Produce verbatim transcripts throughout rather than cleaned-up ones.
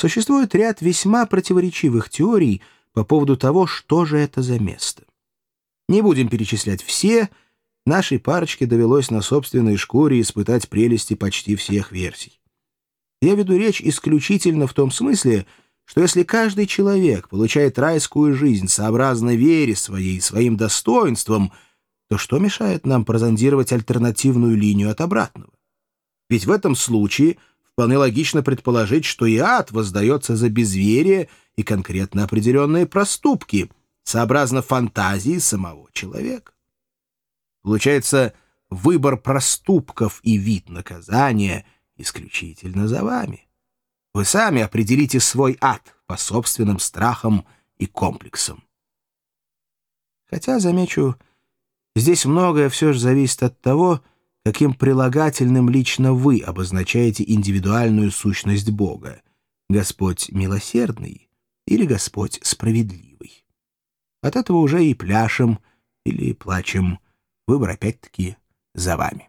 Существует ряд весьма противоречивых теорий по поводу того, что же это за место. Не будем перечислять все, нашей парочке довелось на собственной шкуре испытать прелести почти всех версий. Я веду речь исключительно в том смысле, что если каждый человек получает райскую жизнь сообразно вере своей и своим достоинствам, то что мешает нам прозондировать альтернативную линию от обратного? Ведь в этом случае вполне логично предположить, что и ад воздается за безверие и конкретно определенные проступки, сообразно фантазии самого человека. Получается, выбор проступков и вид наказания исключительно за вами. Вы сами определите свой ад по собственным страхам и комплексам. Хотя, замечу, здесь многое все же зависит от того, каким прилагательным лично вы обозначаете индивидуальную сущность Бога — Господь милосердный или Господь справедливый. От этого уже и пляшем или плачем. Выбор опять-таки за вами.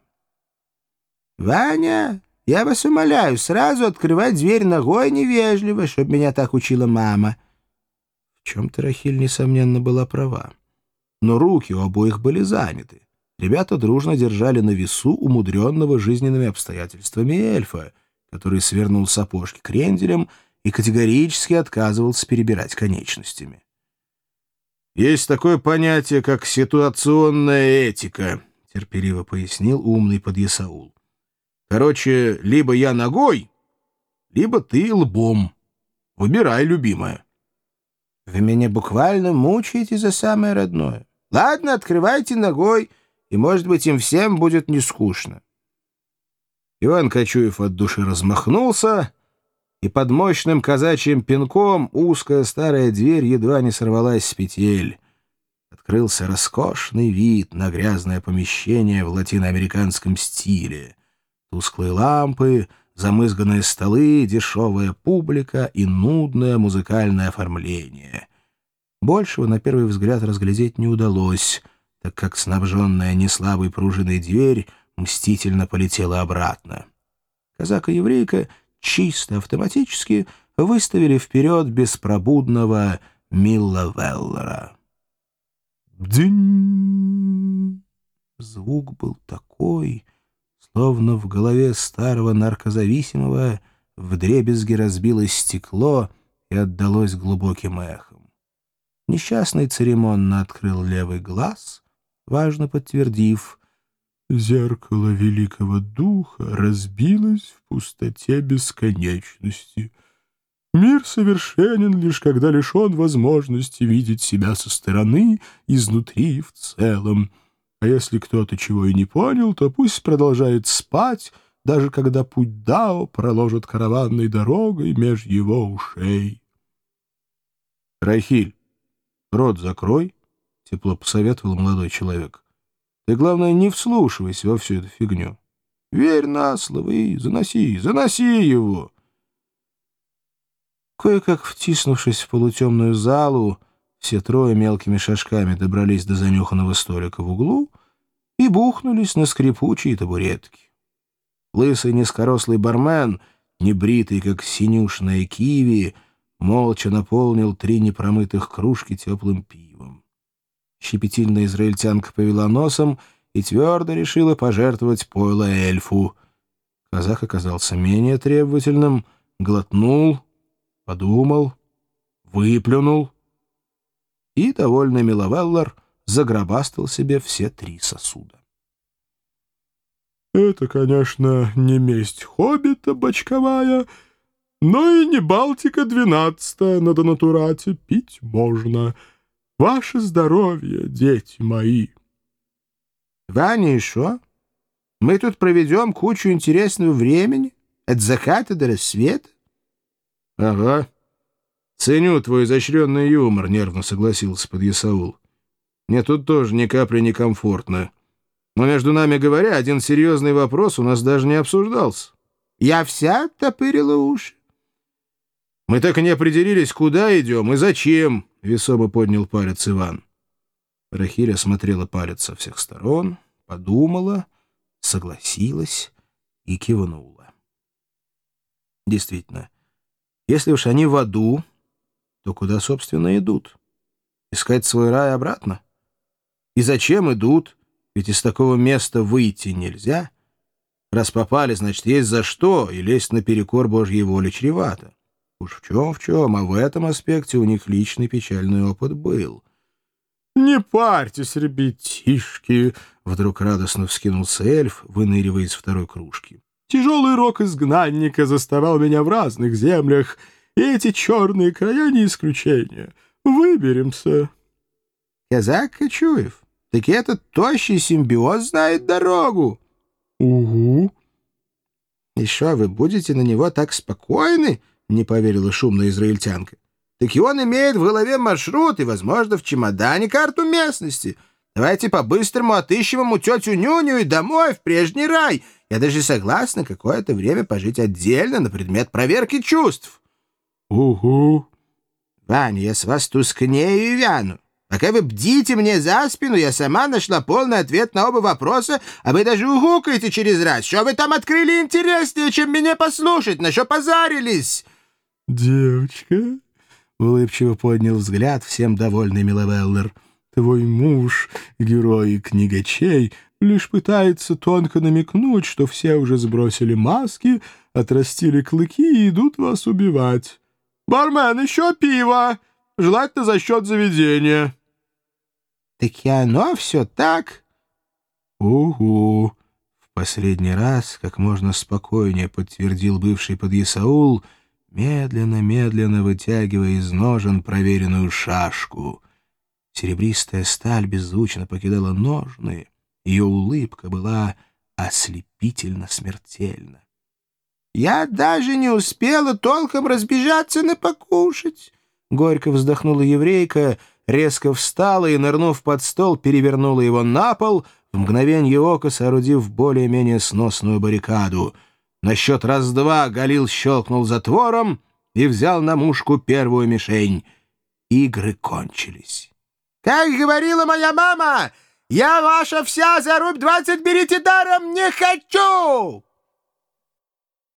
«Ваня, я вас умоляю, сразу открывать дверь ногой невежливо, чтобы меня так учила мама». В чем-то Рахиль, несомненно, была права. Но руки у обоих были заняты. Ребята дружно держали на весу умудренного жизненными обстоятельствами эльфа, который свернул сапожки кренделем и категорически отказывался перебирать конечностями. «Есть такое понятие, как ситуационная этика», — терпеливо пояснил умный подъясаул. «Короче, либо я ногой, либо ты лбом. Выбирай, любимая». «Вы меня буквально мучаете за самое родное. Ладно, открывайте ногой, и, может быть, им всем будет не скучно». Иван Кочуев от души размахнулся, и под мощным казачьим пинком узкая старая дверь едва не сорвалась с петель. Открылся роскошный вид на грязное помещение в латиноамериканском стиле. Тусклые лампы, замызганные столы, дешевая публика и нудное музыкальное оформление. Большего, на первый взгляд, разглядеть не удалось, так как снабженная неслабой пружиной дверь мстительно полетела обратно. Казак и еврейка чисто автоматически выставили вперед беспробудного Милла Веллера. Бдынь! Звук был такой, словно в голове старого наркозависимого вдребезги разбилось стекло и отдалось глубоким эхом. Несчастный церемонно открыл левый глаз, важно подтвердив: «Зеркало великого духа разбилось в пустоте бесконечности. Мир совершенен лишь когда лишен возможности видеть себя со стороны, изнутри и в целом. А если кто-то чего и не понял, то пусть продолжает спать, даже когда путь Дао проложит караванной дорогой меж его ушей». «Рахиль, рот закрой», — тепло посоветовал молодой человек. «Ты, главное, не вслушивайся во всю эту фигню. Верь на слово и заноси, заноси его». Кое-как втиснувшись в полутемную залу, все трое мелкими шажками добрались до занюханного столика в углу и бухнулись на скрипучие табуретки. Лысый низкорослый бармен, небритый, как синюшная киви, молча наполнил три непромытых кружки теплым пивом. Щепетильная израильтянка повела носом и твердо решила пожертвовать пойло эльфу. Казах оказался менее требовательным, глотнул, подумал, выплюнул, и довольный Миловеллар загробастал себе все три сосуда. «Это, конечно, не месть хоббита бочковая, но и не Балтика двенадцатая на донатурате, пить можно. Ваше здоровье, дети мои!» «Ваня, и шо? Мы тут проведем кучу интересного времени от заката до рассвета?» «Ага. Ценю твой изощренный юмор», — нервно согласился подъясаул. «Мне тут тоже ни капли не комфортно. Но, между нами говоря, один серьезный вопрос у нас даже не обсуждался». «Я вся топырила уши». «Мы так и не определились, куда идем и зачем», — весомо поднял палец Иван. Рахиль осмотрела палец со всех сторон, подумала, согласилась и кивнула. Действительно, Если уж они в аду, то куда, собственно, идут? Искать свой рай обратно? И зачем идут? Ведь из такого места выйти нельзя. Раз попали, значит, есть за что, и лезть наперекор Божьей воле чревато. Уж в чем в чем, а в этом аспекте у них личный печальный опыт был. «Не парьтесь, ребятишки!» — вдруг радостно вскинулся эльф, выныривая из второй кружки. «Тяжелый рок изгнанника заставал меня в разных землях, и эти черные края не исключение. Выберемся». «Казак Кочуев, так этот тощий симбиоз знает дорогу». «Угу». «И что, вы будете на него так спокойны?» — не поверила шумная израильтянка. «Так и он имеет в голове маршрут и, возможно, в чемодане карту местности. Давайте по-быстрому отыщем ему тетю Нюню и домой, в прежний рай. Я даже согласна какое-то время пожить отдельно на предмет проверки чувств». «Угу». «Ваня, я с вас тускнею и вяну. Пока вы бдите мне за спину, я сама нашла полный ответ на оба вопроса, а вы даже угукаете через раз. Что вы там открыли интереснее, чем меня послушать? На что позарились?» «Девочка», — улыбчиво поднял взгляд всем довольный Миловеллер, «твой муж, герой книгачей, лишь пытается тонко намекнуть, что все уже сбросили маски, отрастили клыки и идут вас убивать. Бармен, еще пиво! Желательно за счет заведения». «Так и оно все так?» «Угу», — в последний раз, как можно спокойнее подтвердил бывший подъясаул, медленно-медленно вытягивая из ножен проверенную шашку. Серебристая сталь беззвучно покидала ножны, ее улыбка была ослепительно смертельна. «Я даже не успела толком разбежаться на покушать», — горько вздохнула еврейка, резко встала и, нырнув под стол, перевернула его на пол, в мгновенье ока соорудив более-менее сносную баррикаду. На счет раз-два Галил щелкнул затвором и взял на мушку первую мишень. Игры кончились. «Как говорила моя мама, я ваша вся, за рубь двадцать берите даром, не хочу!»